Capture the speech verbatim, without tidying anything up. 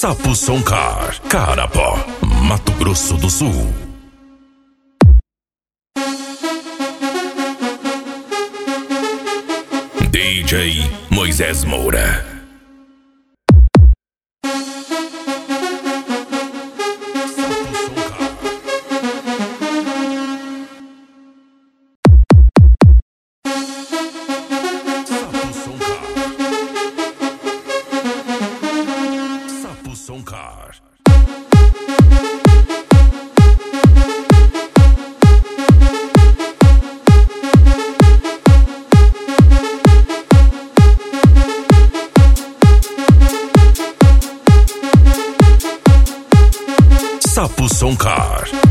Sapo Soncar, Carapó, Mato Grosso do Sul. D J Moisés Moura. Soncar. Sapo Soncar.